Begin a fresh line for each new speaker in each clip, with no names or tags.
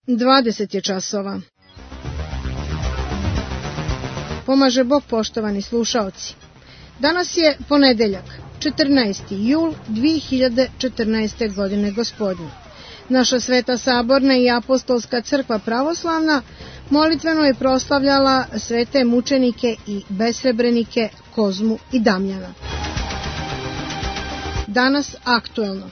20 je časova. Pomaže Bog, poštovani slušaoci. Danas je ponedeljak, 14. jul 2014. godine gospodnje. Naša Sveta Saborna i Apostolska crkva pravoslavna molitveno je proslavljala svete mučenike i besrebrenike Kozmu i Damjana. Danas aktuelno.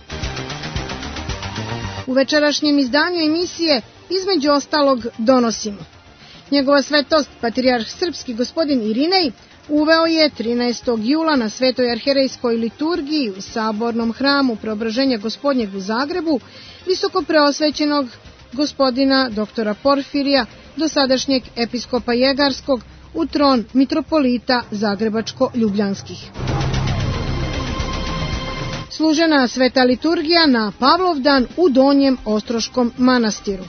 U večerašnjem izdanju emisije između ostalog donosimo: Njegova svetost patrijarh srpski gospodin Irinej uveo je 13. jula na Svetoj arherejskoj liturgiji u Sabornom hramu Preobraženja Gospodnjeg u Zagrebu visoko preosvećenog gospodina doktora Porfirija, dosadašnjeg episkopa Jegarskog, u tron mitropolita Zagrebačko-Ljubljanskih. Služena sveta liturgija na Pavlovdan u Donjem Ostroškom manastiru.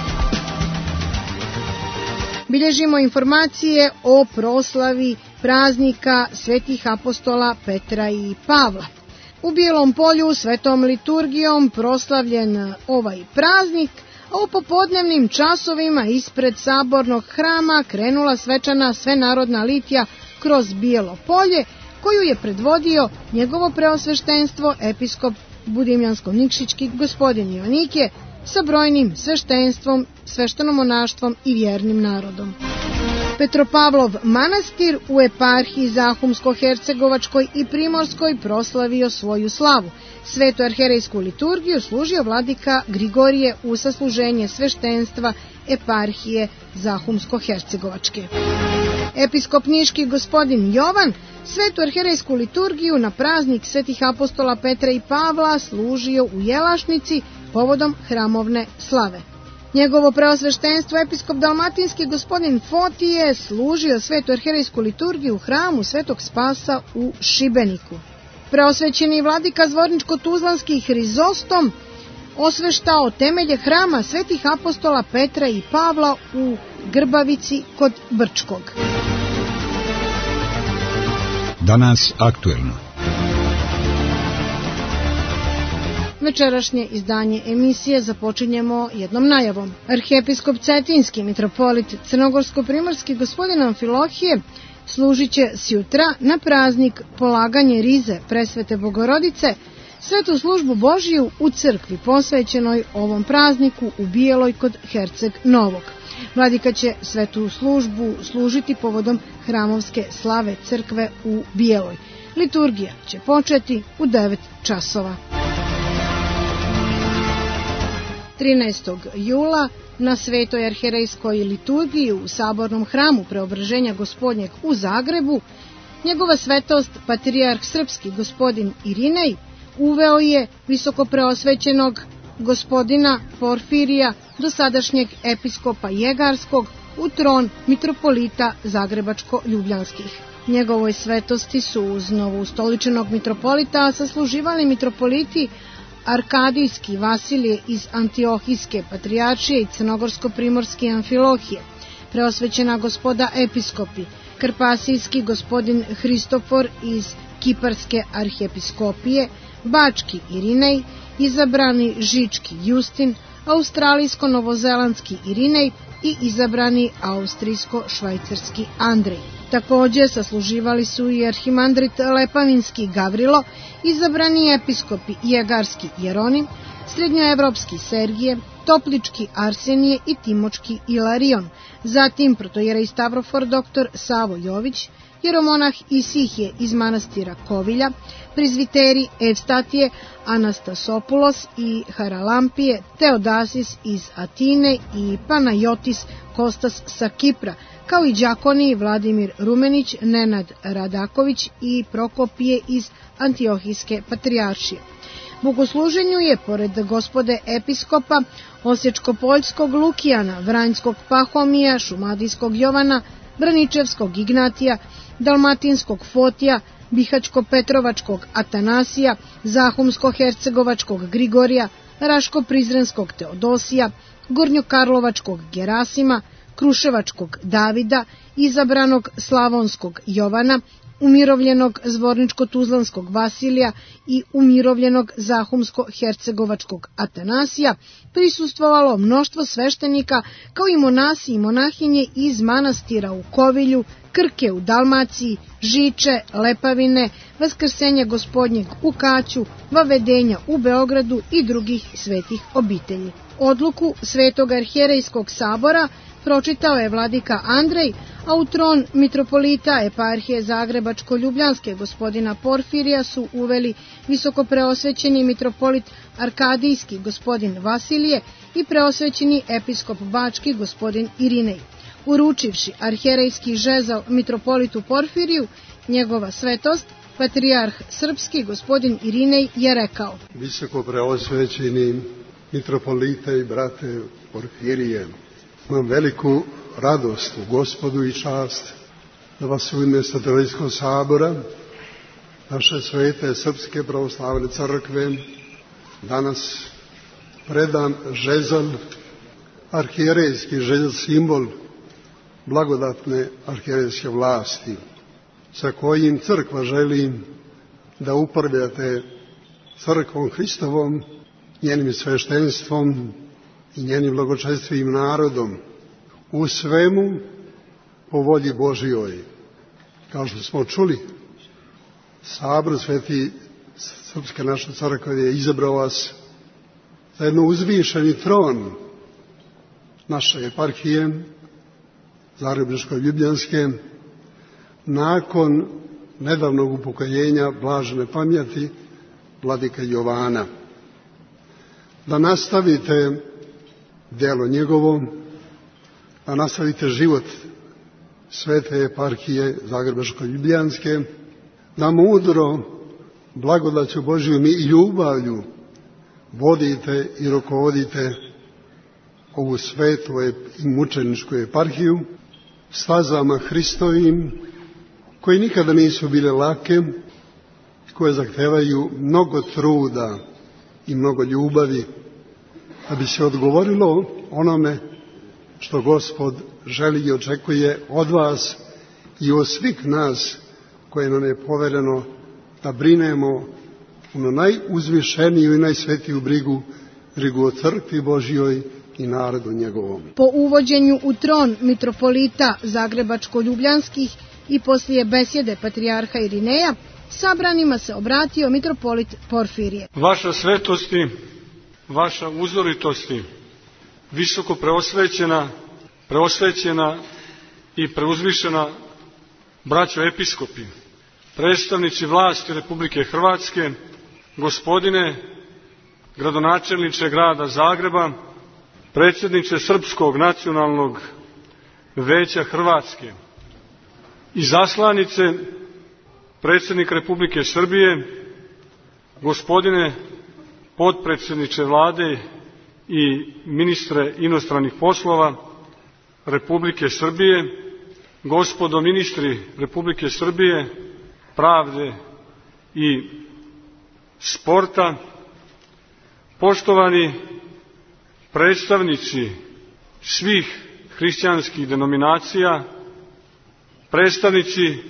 Bilježimo informacije o proslavi praznika svetih apostola Petra i Pavla. U Bijelom Polju svetom liturgijom proslavljen ovaj praznik, a u popodnevnim časovima ispred Sabornog hrama krenula svečana svenarodna litija kroz Bijelo Polje, koju je predvodio njegovo preosveštenstvo episkop Budimljansko-Nikšićki gospodin Joannikije sa brojnim sveštenstvom, sveštenomonaštvom i vjernim narodom. Petropavlov manastir u eparhiji Zahumsko-Hercegovačkoj i Primorskoj proslavio svoju slavu. Svetu arherejsku liturgiju služio vladika Grigorije u sasluženje sveštenstva eparhije Zahumsko-Hercegovačke. Episkop niški gospodin Jovan svetu arherejsku liturgiju na praznik svetih apostola Petra i Pavla služio u Jelašnici povodom hramovne slave. Njegovo preosveštenstvo episkop dalmatinski gospodin Fotije služio svetu arherejsku liturgiju u hramu Svetog Spasa u Šibeniku. Preosvećeni vladika Zvorničko-Tuzlanski Hrizostom osveštao temelje hrama svetih apostola Petra i Pavla u Grbavici kod Brčkog.
Danas aktuelno.
Večerašnje izdanje emisije započinjemo jednom najavom. Arhiepiskop Cetinski, mitropolit Crnogorsko-Primorski gospodin Amfilohije služit će sjutra na praznik polaganje rize presvete Bogorodice svetu službu Božiju u crkvi posvećenoj ovom prazniku u Bijeloj kod Herceg Novog. Vladika će svetu službu služiti povodom hramovske slave crkve u Bijeloj. Liturgija će početi u 9 časova. 13. jula na Svetoj arherejskoj liturgiji u Sabornom hramu Preobraženja Gospodnjeg u Zagrebu njegova svetost patrijarh srpski gospodin Irinej uveo je visoko preosvećenog gospodina Porfirija, dosadašnjeg episkopa Jegarskog, u tron mitropolita Zagrebačko-Ljubljanskih. Njegovoj svetosti su uz novoustoličenog mitropolita sasluživali mitropoliti Arkadijski Vasilije iz Antiohijske patrijaršije i Crnogorsko-Primorski Amfilohije, preosvećena gospoda episkopi, Karpasijski gospodin Hristofor iz Kiparske arhiepiskopije, Bački Irinej, izabrani Žički Justin, Australijsko-novozelandski Irinej i izabrani Austrijsko-švajcarski Andrej. Također sasluživali su i arhimandrit Lepavinski Gavrilo, izabrani episkopi Jegarski Jeronim, srednjoevropski Sergije, Toplički Arsenije i Timočki Ilarion, zatim protojerej Stavrofor dr. Savo Jović, jeromonah Isihije iz manastira Kovilja, prizviteri Evstatije, Anastasopulos i Haralampije, Teodasis iz Atine i Panajotis Kostas sa Kipra, kao i đakoni Vladimir Rumenić, Nenad Radaković i Prokopije iz Antiohijske patrijaršije. Bogosluženju je, pored gospode episkopa, Osječko-Poljskog Lukijana, Vranjskog Pahomija, Šumadijskog Jovana, Braničevskog Ignatija, Dalmatinskog Fotija, Bihačko-Petrovačkog Atanasija, Zahumsko-Hercegovačkog Grigorija, Raško-Prizrenskog Teodosija, Gornjokarlovačkog Gerasima, Kruševačkog Davida, izabranog Slavonskog Jovana, umirovljenog zvorničko-tuzlanskog Vasilija i umirovljenog zahumsko-hercegovačkog Atanasija prisustvovalo mnoštvo sveštenika kao i monasi i monahinje iz manastira u Kovilju, Krke u Dalmaciji, Žiče, Lepavine, Vaskrsenja Gospodnjeg u Kaću, Vavedenja u Beogradu i drugih svetih obitelji. Odluku Svetog arhijerejskog sabora pročitao je vladika Andrej, a u tron mitropolita eparhije Zagrebačko-Ljubljanske gospodina Porfirija su uveli visokopreosvećeni mitropolit Arkadijski gospodin Vasilije i preosvećeni episkop Bački gospodin Irinej. Uručivši arhijerejski žezal mitropolitu Porfiriju, njegova svetost, patrijarh srpski gospodin Irinej je rekao:
Visokopreosvećeni mitropolite i brate Porfirije, imam veliku radost u Gospodu i čast da vas u ime Svetiteljskog sabora, naše svete Srpske pravoslavne crkve, danas predam žezal, arhijerejski žezal, simbol blagodatne arhijerejske vlasti, sa kojim crkva želi da upravljate crkvom Hristovom, njenim sveštenstvom i njenim blagočestvim narodom, u svemu po volji Božijoj. Kao što smo čuli, Sabor Sveti Srpske naše crkve je izabrao vas za jedno uzvišeni tron naše eparhije Zagrebačko-Ljubljanske nakon nedavnog upokojenja blažene pameti vladika Jovana. Da nastavite djelo njegovo, da nastavite život svete eparhije Zagrebačko-Ljubljanske, da mudro, blagodaću Božijom i ljubavlju vodite i rukovodite ovu svetu i mučeničku eparhiju stazama Hristovim, koji nikada nisu bile lake, koje zahtevaju mnogo truda i mnogo ljubavi, da bi se odgovorilo onome što Gospod želi i očekuje od vas i od svih nas koje nam je povereno da brinemo na najuzvišeniju i najsvetiju brigu o crkvi Božjoj i narodu njegovom.
Po uvođenju u tron mitropolita Zagrebačko-Ljubljanskih i poslije besjede patrijarha Irineja, sabranima se obratio mitropolit Porfirije.
Vaša svetosti, vaša uzoritosti, visoko preosvećena i preuzvišena braćo episkopi, predstavnici vlasti Republike Hrvatske, gospodine gradonačelniče grada Zagreba, predsjedniče Srpskog nacionalnog veća Hrvatske, izaslanice predsjednik Republike Srbije, gospodine potpredsjedniče Vlade i ministre inostranih poslova Republike Srbije, gospodo ministri Republike Srbije, pravde i sporta, poštovani predstavnici svih hrišćanskih denominacija, predstavnici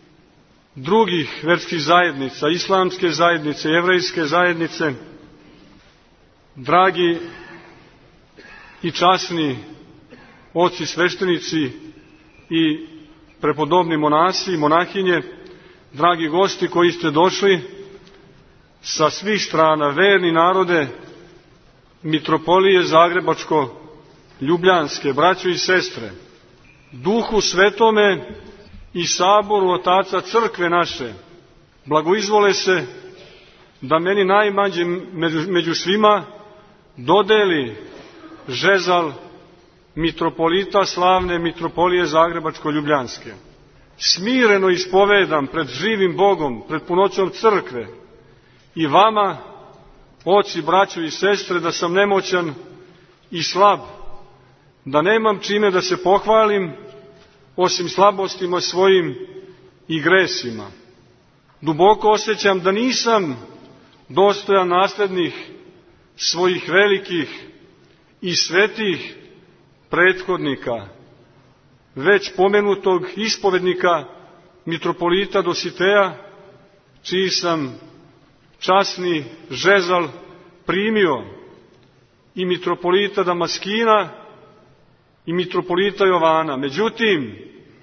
drugih verskih zajednica, islamske zajednice, jevrejske zajednice, dragi i časni oci sveštenici i prepodobni monasi i monahinje, dragi gosti koji ste došli sa svih strana, verni narode mitropolije Zagrebačko-Ljubljanske, braćo i sestre, Duhu Svetome i Saboru Otaca Crkve naše, blagoizvole se da meni najmlađe među svima dodeli žezal mitropolita slavne mitropolije Zagrebačko-Ljubljanske. Smireno ispovedam pred živim Bogom, pred punoćom crkve i vama, oci, braćo i sestre, da sam nemoćan i slab, da nemam čime da se pohvalim osim slabostima svojim i gresima. Duboko osjećam da nisam dostojan naslednih svojih velikih i svetih prethodnika, već pomenutog ispovednika mitropolita Dositeja, čiji sam časni žezal primio, i mitropolita Damaskina i mitropolita Jovana. Međutim,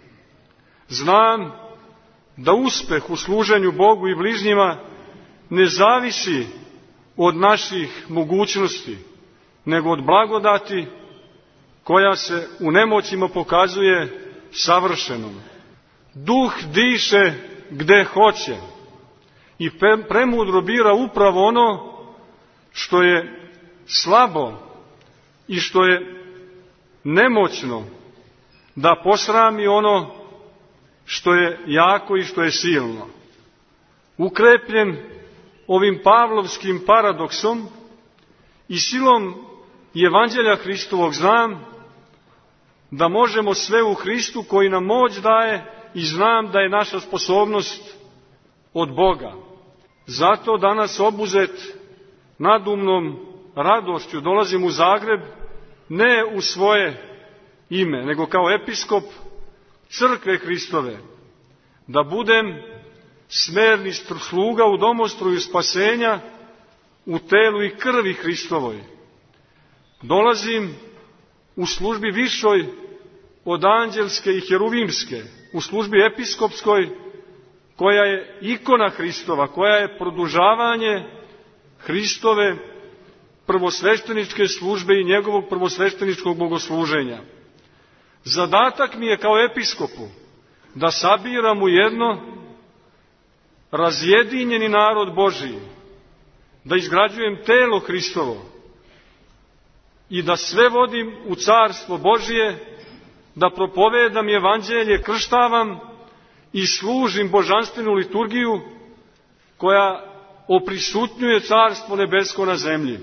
znam da uspeh u služenju Bogu i bližnjima ne zavisi od naših mogućnosti, nego od blagodati koja se u nemoćima pokazuje savršenom. Duh diše gde hoće i premudro bira upravo ono što je slabo i što je nemoćno, da posrami ono što je jako i što je silno. Ukrepljen ovim pavlovskim paradoksom i silom Evanđelja Hristovog znam da možemo sve u Hristu koji nam moć daje, i znam da je naša sposobnost od Boga. Zato danas obuzet nadumnom radošću dolazim u Zagreb, ne u svoje ime, nego kao episkop Crkve Hristove, da budem smerni sluga u domostroju spasenja, u telu i krvi Hristovoj. Dolazim u službi višoj od anđelske i heruvimske, u službi episkopskoj, koja je ikona Hristova, koja je produžavanje Hristove prvosvešteničke službe i njegovog prvosvešteničkog bogosluženja. Zadatak mi je kao episkopu da sabiram u jedno razjedinjeni narod Božiji, da izgrađujem telo Hristovo i da sve vodim u carstvo Božije, da propovedam evanđelje, krštavam i služim božanstvenu liturgiju koja oprisutnjuje carstvo nebesko na zemlji.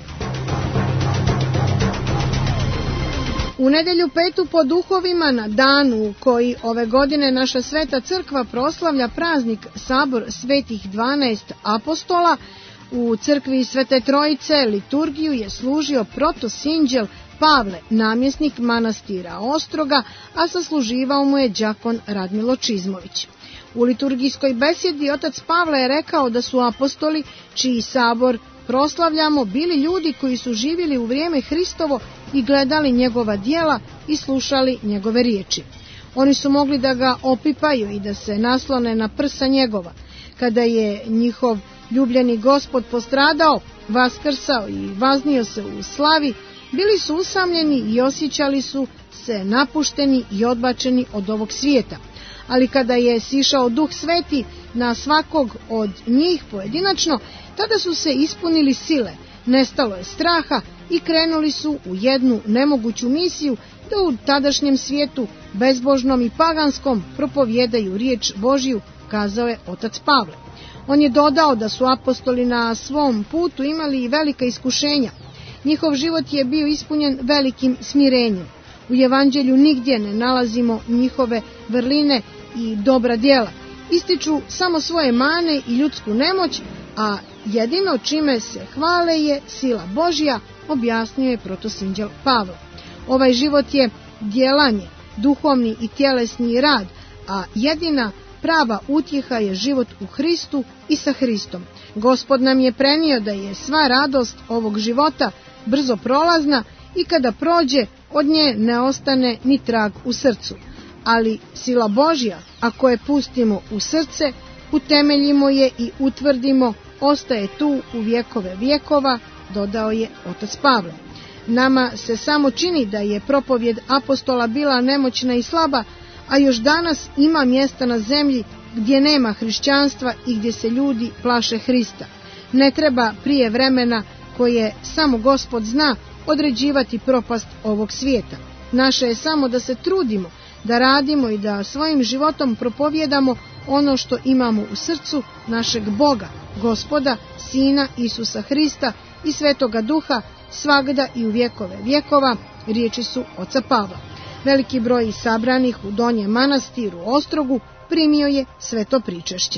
U nedelju 5. po duhovima, na danu koji ove godine naša Sveta Crkva proslavlja praznik Sabor svetih 12 apostola, u crkvi Svete Trojice liturgiju je služio protosinđel Pavle, namjesnik manastira Ostroga, a sasluživao mu je đakon Radmilo Čizmović. U liturgijskoj besjedi otac Pavle je rekao da su apostoli, čiji sabor proslavljamo, bili ljudi koji su živjeli u vrijeme Hristovo i gledali njegova djela i slušali njegove riječi. Oni su mogli da ga opipaju i da se naslone na prsa njegova. Kada je njihov ljubljeni Gospod postradao, vaskrsao i vaznio se u slavi, bili su usamljeni i osjećali su se napušteni i odbačeni od ovog svijeta. Ali kada je sišao Duh Sveti na svakog od njih pojedinačno, tada su se ispunili sile, nestalo je straha i krenuli su u jednu nemoguću misiju da u tadašnjem svijetu, bezbožnom i paganskom, propovijedaju riječ Božju, kazao je otac Pavle. On je dodao da su apostoli na svom putu imali i velika iskušenja. Njihov život je bio ispunjen velikim smirenjem. U evanđelju nigdje ne nalazimo njihove vrline i dobra djela. Ističu samo svoje mane i ljudsku nemoć, a jedino čime se hvale je sila Božja, objasnio je protosinđel Pavle. Ovaj život je djelanje, duhovni i tjelesni rad, a jedina prava utjeha je život u Hristu i sa Hristom. Gospod nam je prenio da je sva radost ovog života brzo prolazna i kada prođe, od nje ne ostane ni trag u srcu. Ali sila Božja, ako je pustimo u srce, utemeljimo je i utvrdimo, ostaje tu u vjekove vjekova, dodao je otac Pavle. Nama se samo čini da je propovjed apostola bila nemoćna i slaba, a još danas ima mjesta na zemlji gdje nema hrišćanstva i gdje se ljudi plaše Hrista. Ne treba prije vremena, koje samo Gospod zna, određivati propast ovog svijeta. Naše je samo da se trudimo, da radimo i da svojim životom propovjedamo ono što imamo u srcu našeg Boga, Gospoda, Sina Isusa Hrista i Svetoga Duha, svagda i u vjekove vjekova, riječi su oca Pavla. Veliki broj sabranih u Donjem manastiru Ostrogu primio je sveto pričešće.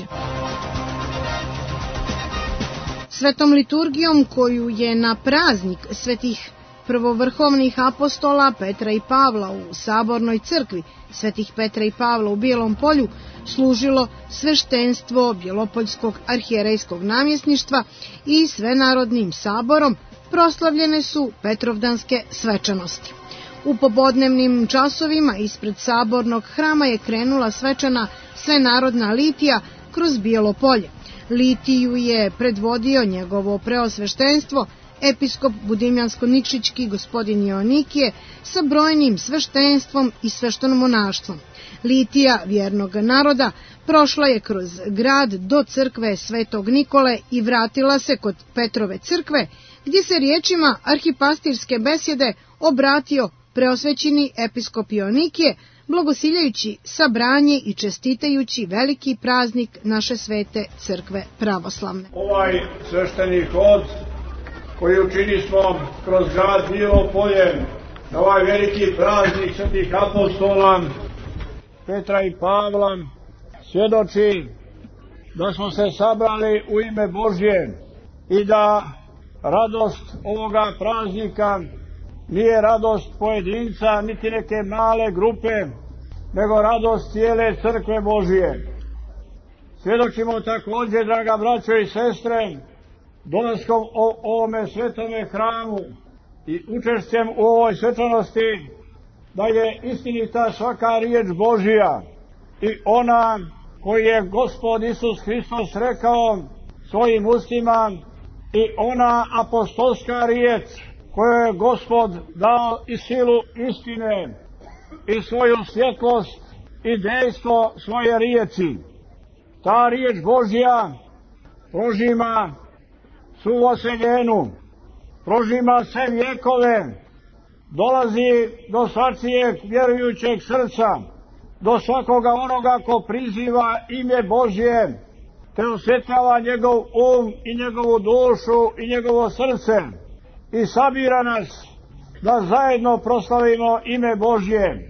Svetom liturgijom koju je na praznik svetih prvovrhovnih apostola Petra i Pavla u Sabornoj crkvi Svetih Petra i Pavla u Bijelom Polju služilo sveštenstvo Bjelopoljskog arhijerejskog namjesništva i svenarodnim saborom proslavljene su Petrovdanske svečanosti. U popodnevnim časovima ispred Sabornog hrama je krenula svečana svenarodna litija kroz Bijelo Polje. Litiju je predvodio njegovo preosveštenstvo, episkop Budimljansko-Nikšićki gospodin Joanikije sa brojnim sveštenstvom i sveštenomonaštvom. Litija vjernog naroda prošla je kroz grad do crkve Svetog Nikole i vratila se kod Petrove crkve, gdje se riječima arhipastirske besjede obratio preosvećeni episkop Joanikije, blagosiljajući sabranje i čestitajući veliki praznik naše svete crkve pravoslavne.
Ovaj svešteni hod koji učinimo kroz grad Bijelo Polje, na ovaj veliki praznik svetih apostola Petra i Pavla, svjedoči da smo se sabrali u ime Božje i da radost ovoga praznika nije radost pojedinca niti neke male grupe, nego radost cijele crkve Božije. Svjedočimo također, draga braćo i sestre, dolaskom u ovome svetome hramu i učešćem u ovoj svečanosti, da je istinita svaka riječ Božija i ona koju je Gospod Isus Hristos rekao svojim ustima i ona apostolska riječ koju je Gospod dao i silu istine i svoju svjetlost i dejstvo svoje riječi. Ta riječ Božja prožima svu oseljenu, prožima sve vjekove, dolazi do svačijeg vjerujućeg srca, do svakoga onoga ko priziva ime Božje, te osvetljava njegov um i njegovu dušu i njegovo srce i sabira nas da zajedno proslavimo ime Božje.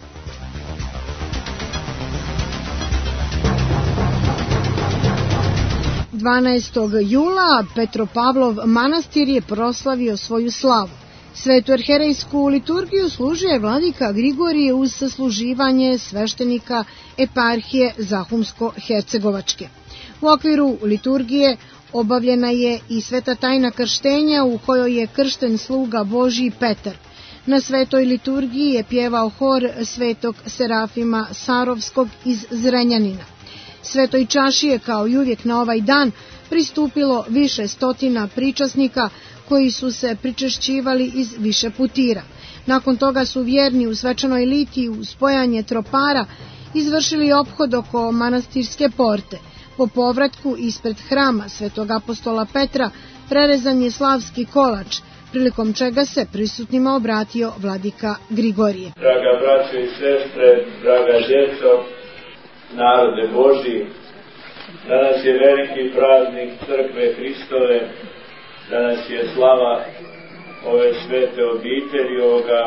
Jula Petropavlov manastir je proslavio svoju slavu. Svetu arhijerejsku liturgiju služio je vladika Grigorije uz sasluživanje sveštenika eparhije Zahumsko-Hercegovačke. U okviru liturgije obavljena je i sveta tajna krštenja u kojoj je kršten sluga Božji Petar. Na svetoj liturgiji je pjevao hor svetog Serafima Sarovskog iz Zrenjanina. Svetoj čaši je kao i uvijek na ovaj dan pristupilo više stotina pričasnika koji su se pričešćivali iz više putira. Nakon toga su vjerni u svečanoj litiji uz spojanje tropara izvršili ophod oko manastirske porte. Po povratku ispred hrama svetog apostola Petra prerezan je slavski kolač, prilikom čega se prisutnima obratio vladika Grigorije.
Draga braćo i sestre, draga djeco, narode Božji, danas je veliki praznik crkve Hristove, danas je slava ove svete obitelji, ovoga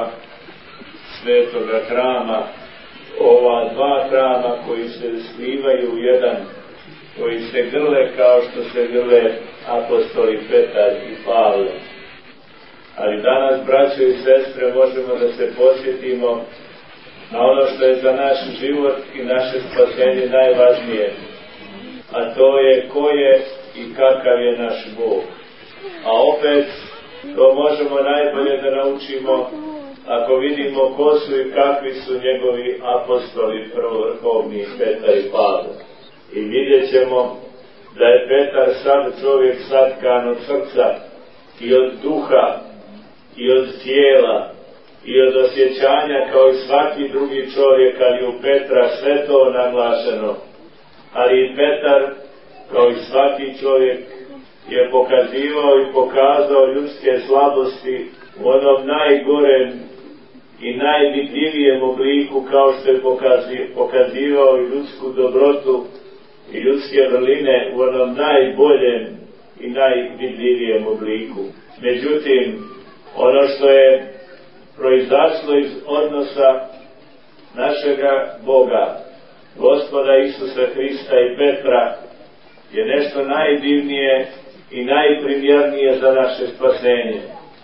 svetoga hrama, ova dva hrama koji se slivaju u jedan, koji se grle kao što se grle apostoli Petar i Pavle. Ali danas, braćo i sestre, možemo da se posjetimo na ono što je za naš život i naše spasenje najvažnije, a to je ko je i kakav je naš Bog. A opet to možemo najbolje da naučimo ako vidimo ko su i kakvi su njegovi apostoli prvovrhovni Petar i Pavle. I vidjet ćemo da je Petar sad čovjek satkan od srca i od duha i od tijela i od osjećanja kao i svaki drugi čovjek, ali u Petra sve to naglašeno. Ali i Petar, kao i svaki čovjek, je pokazivao i pokazao ljudske slabosti u onom najgorem i najvidljivijem obliku, kao što je pokazivao i ljudsku dobrotu i ljudske vrline u onom najboljem i najvidljivijem obliku. Međutim, ono što je proizašlo iz odnosa našega Boga, Gospoda Isusa Hrista i Petra, je nešto najdivnije i najprimjernije za naše spasenje.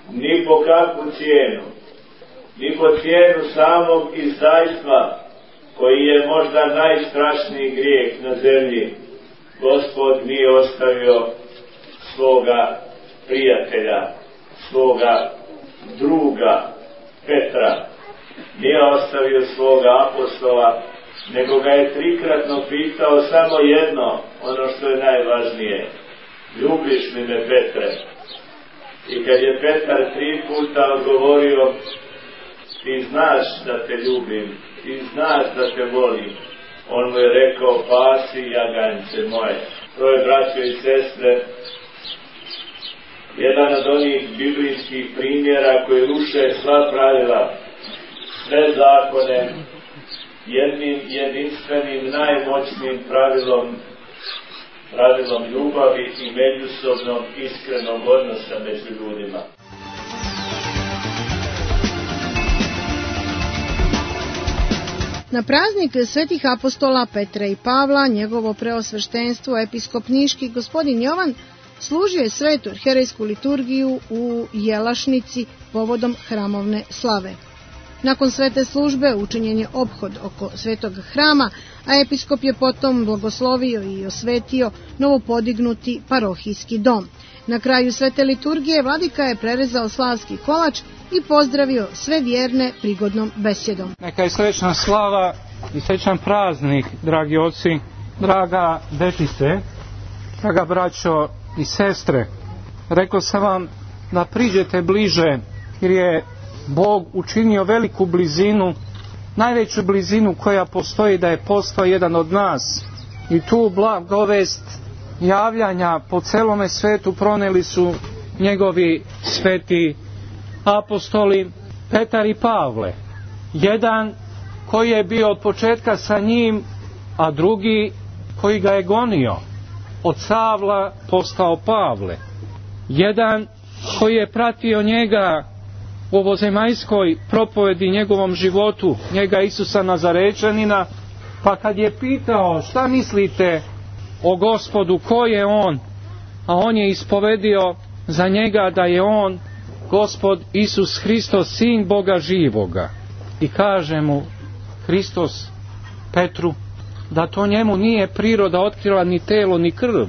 ni po kakvu cijenu, ni po cijenu samog izdajstva, koji je možda najstrašniji grijeh na zemlji, Gospod nije ostavio svoga prijatelja, svoga druga Petra, nije ostavio svoga apostola, nego ga je trikratno pitao samo jedno, ono što je najvažnije: ljubiš li me, Petre? I kad je Petar 3 puta odgovorio: ti znaš da te ljubim, ti znaš da te volim, on mu je rekao: pasi jaganjce moje. To je, braćo i sestre, jedan od onih biblijskih primjera koji ruše sva pravila, sve zakone, jednim jedinstvenim, najmoćnim pravilom ljubavi i međusobnog iskrenog odnosa među ljudima.
Na praznik svetih apostola Petra i Pavla, njegovo preosveštenstvo episkop niški gospodin Jovan služio je svetu arherejsku liturgiju u Jelašnici povodom hramovne slave. Nakon svete službe učinjen je ophod oko svetog hrama, a episkop je potom blagoslovio i osvetio novopodignuti parohijski dom. Na kraju svete liturgije vladika je prerezao slavski kolač i pozdravio sve vjerne prigodnom besjedom.
Neka je srećna slava i srećan praznik, dragi oci, draga dečice, draga braćo i sestre. Rekao sam vam da priđete bliže, jer je Bog učinio veliku blizinu, najveću blizinu koja postoji, da je postao jedan od nas. I tu blagovest javljanja po celome svetu proneli su njegovi sveti apostoli Petar i Pavle. Jedan koji je bio od početka sa njim, a drugi koji ga je gonio. Od Savla postao Pavle. Jedan koji je pratio njega u ovozemaljskoj propovedi, njegovom životu, njega Isusa Nazarečanina, pa kad je pitao šta mislite o Gospodu, ko je on, a on je ispovedio za njega da je on Gospod Isus Hristos, sin Boga živoga. I kaže mu Hristos Petru da to njemu nije priroda otkrila, ni telo ni krv,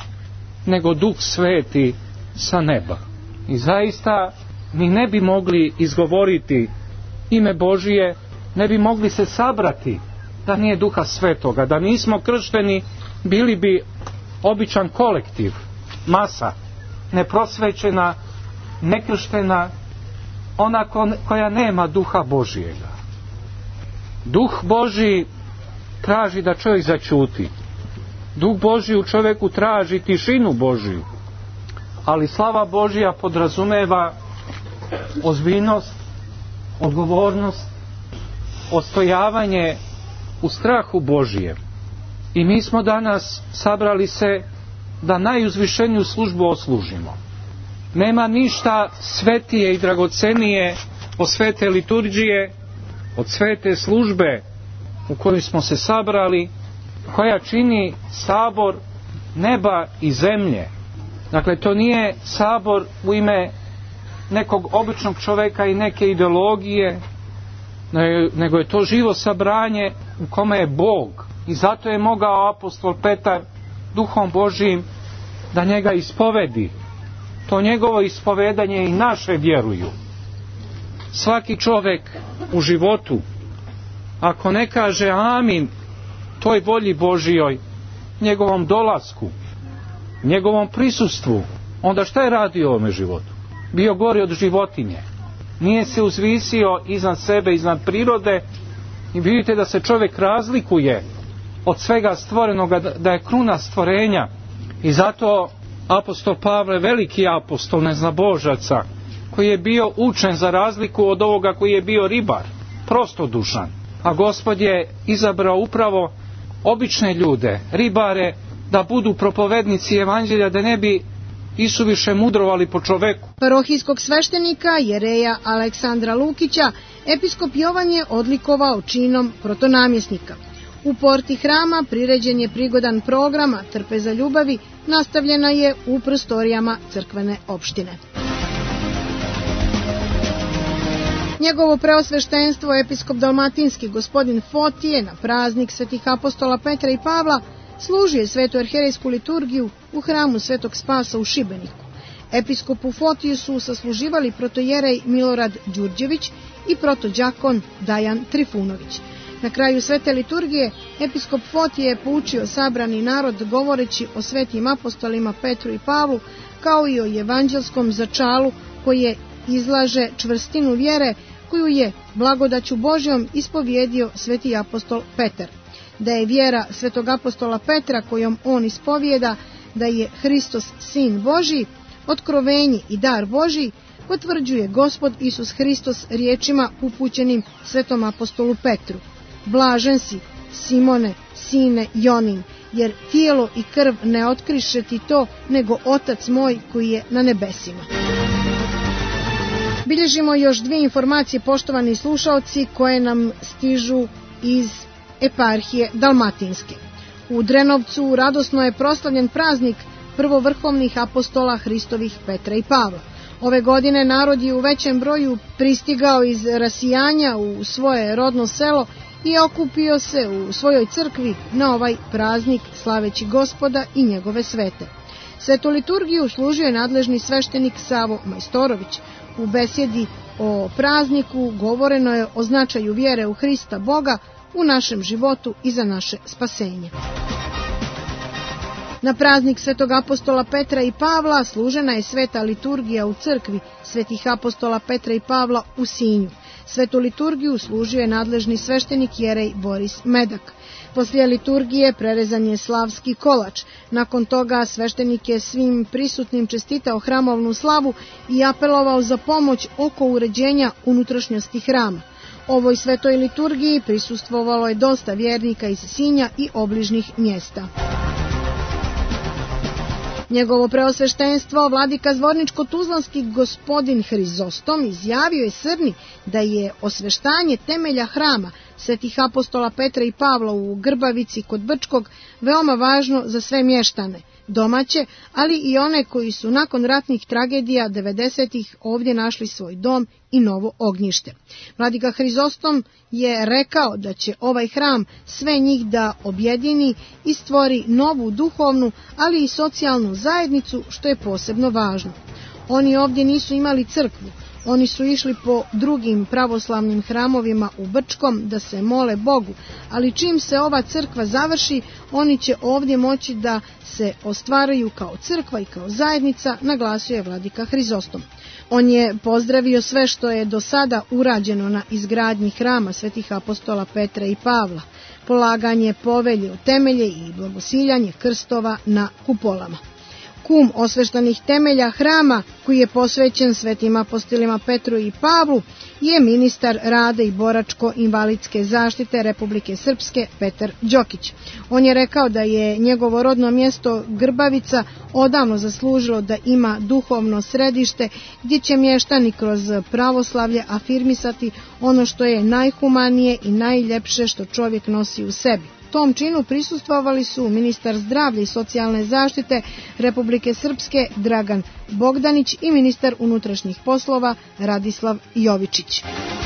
nego Duh Sveti sa neba. I zaista mi ne bi mogli izgovoriti ime Božije, ne bi mogli se sabrati da nije Duha Svetoga, da nismo kršteni, bili bi običan kolektiv, masa, neprosvećena, nekrštena, ona koja nema Duha Božijega. Duh Božji traži da čovjek zaćuti. Duh Božji u čovjeku traži tišinu Božju, ali slava Božja podrazumeva ozbiljnost, odgovornost, ostojavanje u strahu Božijem. I mi smo danas sabrali se da najuzvišeniju službu oslužimo. Nema ništa svetije i dragocenije od svete liturgije, od svete službe u kojoj smo se sabrali, koja čini sabor neba i zemlje. Dakle, to nije sabor u ime nekog običnog čovjeka i neke ideologije, nego je to živo sabranje u kome je Bog. I zato je mogao apostol Petar Duhom Božijim da njega ispovedi. To njegovo ispovedanje i naše vjeruju. Svaki čovjek u životu, ako ne kaže amin toj volji Božijoj, njegovom dolasku, njegovom prisustvu, onda šta je radio u ovome životu? Bio gori od životinje. Nije se uzvisio iznad sebe, iznad prirode, i vidite da se čovjek razlikuje od svega stvorenoga, da je kruna stvorenja. I zato apostol Pavle, veliki apostol neznabožaca, koji je bio učen za razliku od ovoga koji je bio ribar, prostodušan, a Gospod je izabrao upravo obične ljude, ribare, da budu propovednici evanđelja, da ne bi isuviše mudrovali po čoveku.
Parohijskog sveštenika jereja Aleksandra Lukića episkop Jovan je odlikovao činom protonamjesnika. U porti hrama priređen je prigodan program Trpeza ljubavi, nastavljena je u prostorijama crkvene opštine. Njegovo preosveštenstvo episkop dalmatinski gospodin Fotije na praznik svetih apostola Petra i Pavla služio svetu arherejsku liturgiju u hramu Svetog Spasa u Šibeniku. Episkopu Fotiju su sasluživali protojerej Milorad Đurđević i protođakon Dajan Trifunović. Na kraju svete liturgije episkop Fotije je poučio sabrani narod govoreći o svetim apostolima Petru i Pavlu, kao i o evanđelskom začalu koje izlaže čvrstinu vjere koju je blagodaću Božjom ispovjedio sveti apostol Petar. Da je vjera svetog apostola Petra kojom on ispovijeda da je Hristos sin Božji, otkrovenje i dar Božji, potvrđuje Gospod Isus Hristos riječima upućenim svetom apostolu Petru. Blažen si, Simone, sine Jonin, jer tijelo i krv ne otkriše ti to, nego Otac moj koji je na nebesima. Bilježimo još dvije informacije, poštovani slušaoci, koje nam stižu iz eparhije Dalmatinske. U Drenovcu radosno je proslavljen praznik prvovrhovnih apostola Hristovih Petra i Pavla. Ove godine narod je u većem broju pristigao iz rasijanja u svoje rodno selo i okupio se u svojoj crkvi na ovaj praznik slaveći Gospoda i njegove svete. Svetu liturgiju služio je nadležni sveštenik Savo Majstorović. U besjedi o prazniku govoreno je o značaju vjere u Hrista Boga u našem životu i za naše spasenje. Na praznik svetog apostola Petra i Pavla služena je sveta liturgija u crkvi svetih apostola Petra i Pavla u Sinju. Svetu liturgiju služio je nadležni sveštenik jerej Boris Medak. Poslije liturgije prerezan je slavski kolač. Nakon toga sveštenik je svim prisutnim čestitao hramovnu slavu i apelovao za pomoć oko uređenja unutrašnjosti hrama. Ovoj svetoj liturgiji prisustvovalo je dosta vjernika iz Sinja i obližnjih mjesta. Njegovo preosveštenstvo, vladika Zvorničko-Tuzlanski gospodin Hrizostom, izjavio je Srni da je osveštanje temelja hrama svetih apostola Petra i Pavla u Grbavici kod Brčkog veoma važno za sve mještane, domaće, ali i one koji su nakon ratnih tragedija 90-ih ovdje našli svoj dom i novo ognjište. Vladika Hrizostom je rekao da će ovaj hram sve njih da objedini i stvori novu duhovnu, ali i socijalnu zajednicu, što je posebno važno. Oni ovdje nisu imali crkvu. Oni su išli po drugim pravoslavnim hramovima u Brčkom da se mole Bogu, ali čim se ova crkva završi, oni će ovdje moći da se ostvaruju kao crkva i kao zajednica, naglasio je vladika Hrizostom. On je pozdravio sve što je do sada urađeno na izgradnji hrama svetih apostola Petra i Pavla, polaganje povelje u temelje i blagosiljanje krstova na kupolama. Kum osveštanih temelja hrama, koji je posvećen svetim apostolima Petru i Pavlu, je ministar rada i boračko-invalidske zaštite Republike Srpske Petar Đokić. On je rekao da je njegovo rodno mjesto Grbavica odavno zaslužilo da ima duhovno središte gdje će mještani kroz pravoslavlje afirmisati ono što je najhumanije i najljepše što čovjek nosi u sebi. Tom činu prisustvovali su ministar zdravlja i socijalne zaštite Republike Srpske Dragan Bogdanić i ministar unutrašnjih poslova Radislav Jovičić.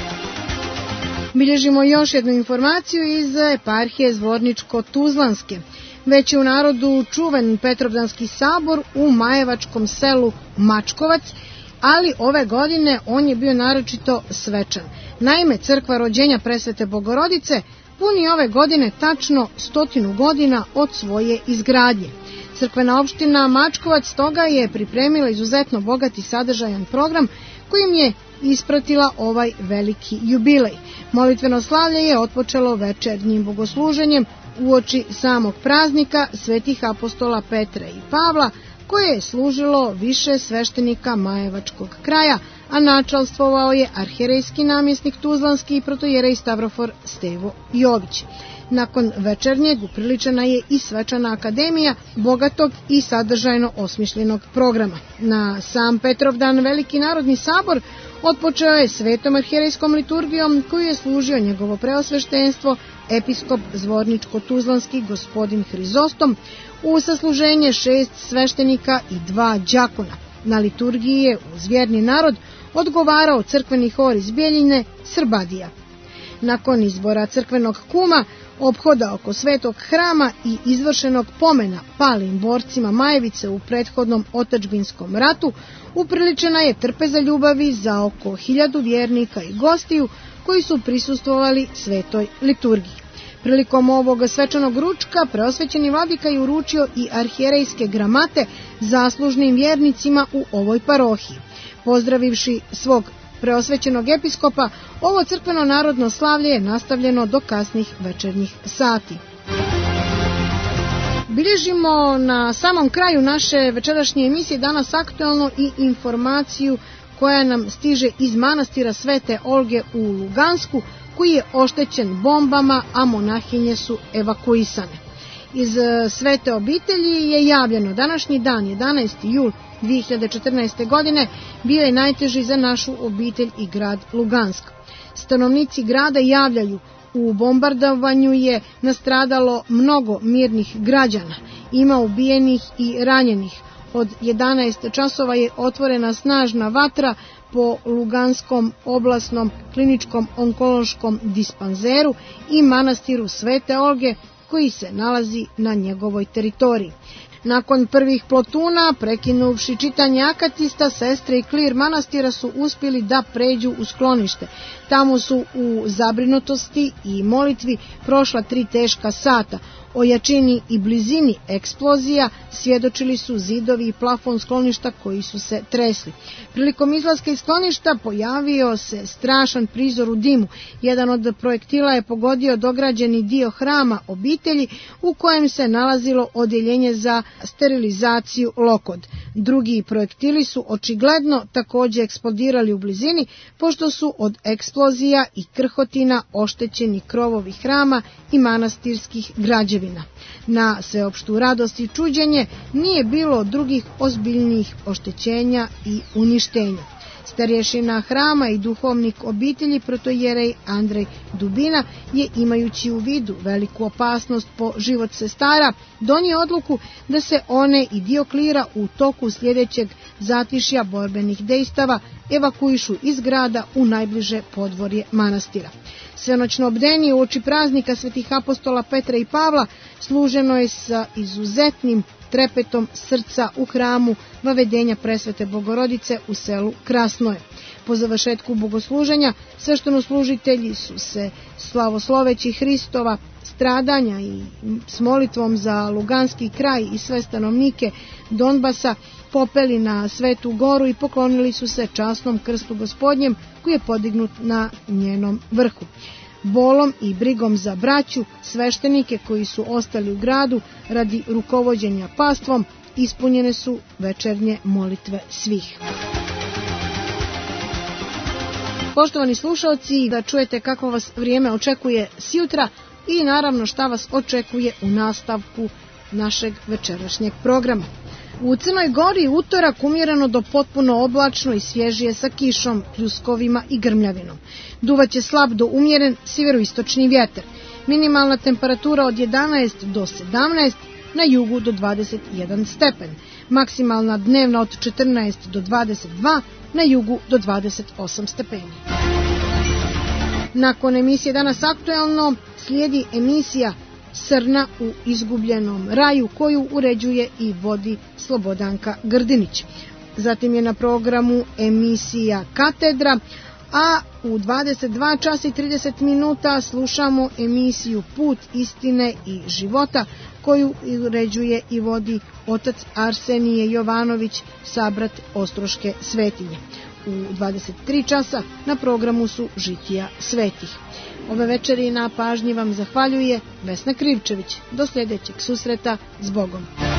Bilježimo još jednu informaciju iz eparhije Zvorničko-Tuzlanske. Već je u narodu čuven Petrovdanski sabor u majevačkom selu Mačkovac, ali ove godine on je bio naročito svečan. Naime, crkva rođenja Presvete Bogorodice puni ove godine tačno 100 godina od svoje izgradnje. Crkvena opština Mačkovac stoga je pripremila izuzetno bogat i sadržajan program kojim je ispratila ovaj veliki jubilej. Molitveno slavlje je otpočelo večernjim bogosluženjem uoči samog praznika svetih apostola Petra i Pavla, koje je služilo više sveštenika majevačkog kraja, a načalstvovao je arherejski namjesnik Tuzlanski i protojerej Stavrofor Stevo Jović. Nakon večernjeg upriličena je i svečana akademija bogatog i sadržajno osmišljenog programa. Na sam Petrovdan Veliki narodni sabor otpočeo je svetom arherejskom liturgijom koju je služio njegovo preosveštenstvo episkop Zvorničko-Tuzlanski gospodin Hrizostom u sasluženje 6 sveštenika i 2 đakona. Na liturgiji je uz vjerni narod odgovarao crkveni hor iz Bjeljine Srbadija. Nakon izbora crkvenog kuma, ophoda oko svetog hrama i izvršenog pomena palim borcima Majevice u prethodnom otadžbinskom ratu, upriličena je trpeza ljubavi za oko 1000 vjernika i gostiju koji su prisustvovali svetoj liturgiji. Prilikom ovog svečanog ručka preosvećeni vladika je uručio i arhijerejske gramate zaslužnim vjernicima u ovoj parohiji. Pozdravivši svog preosvećenog episkopa, ovo crkveno narodno slavlje je nastavljeno do kasnih večernjih sati. Bilježimo na samom kraju naše večerašnje emisije danas aktualno i informaciju koja nam stiže iz manastira Svete Olge u Lugansku, koji je oštećen bombama, a monahinje su evakuisane. Iz Svete obitelji je javljeno današnji dan, 11. jul 2014. godine, bio je najteži za našu obitelj i grad Lugansk. Stanovnici grada javljaju, u bombardovanju je nastradalo mnogo mirnih građana, ima ubijenih i ranjenih. Od 11 časova je otvorena snažna vatra po Luganskom oblasnom kliničkom onkološkom dispanzeru i manastiru Svete Olge, koji se nalazi na njegovoj teritoriji. Nakon prvih plotuna, prekinuvši čitanje akatista, sestre i klir manastira su uspjeli da pređu u sklonište. Tamo su u zabrinutosti i molitvi prošla 3 teška sata. O jačini i blizini eksplozija svjedočili su zidovi i plafon skloništa koji su se tresli. Prilikom izlaska iz skloništa pojavio se strašan prizor u dimu. Jedan od projektila je pogodio dograđeni dio hrama obitelji u kojem se nalazilo odjeljenje za sterilizaciju lokod. Drugi projektili su očigledno također eksplodirali u blizini, pošto su od eksplozija i krhotina oštećeni krovovi hrama i manastirskih građevina. Na sveopštu radost i čuđenje nije bilo drugih ozbiljnijih oštećenja i uništenja. Starješina hrama i duhovnik obitelji protojerej Andrej Dubina je, imajući u vidu veliku opasnost po život sestara, donio odluku da se one i dio klira u toku sljedećeg zatišja borbenih dejstava evakuišu iz grada u najbliže podvorje manastira. Svenoćno bdenje uoči praznika svetih apostola Petra i Pavla služeno je sa izuzetnim trepetom srca u hramu Vavedenja Presvete Bogorodice u selu Krasnoje. Po završetku bogosluženja sveštenoslужitelji su se slavosloveći Hristova stradanja i s molitvom za Luganski kraj i sve stanovnike Donbasa popeli na Svetu Goru i poklonili su se časnom krstu Gospodnjem koji je podignut na njenom vrhu. Bolom i brigom za braću, sveštenike koji su ostali u gradu radi rukovođenja pastvom, ispunjene su večernje molitve svih. Poštovani slušalci, da čujete kako vas vrijeme očekuje sjutra i naravno šta vas očekuje u nastavku našeg večerašnjeg programa. U Crnoj Gori utorak umjereno do potpuno oblačno i svježije sa kišom, pljuskovima i grmljavinom. Duvaće slab do umjeren sjeveroistočni vjetar. Minimalna temperatura od 11 do 17, na jugu do 21 stepen. Maksimalna dnevna od 14 do 22, na jugu do 28 stepeni. Nakon emisije Danas aktualno slijedi emisija Srna u izgubljenom raju, koju uređuje i vodi Slobodanka Grdinić. Zatim je na programu emisija Katedra, a u 22 časa i 30 minuta slušamo emisiju Put istine i života, koju uređuje i vodi otac Arsenije Jovanović, sabrat Ostroške svetinje. U 23 časa na programu su Žitija svetih. Ove večeri na pažnji vam zahvaljuje Vesna Krivčević. Do sljedećeg susreta, s Bogom.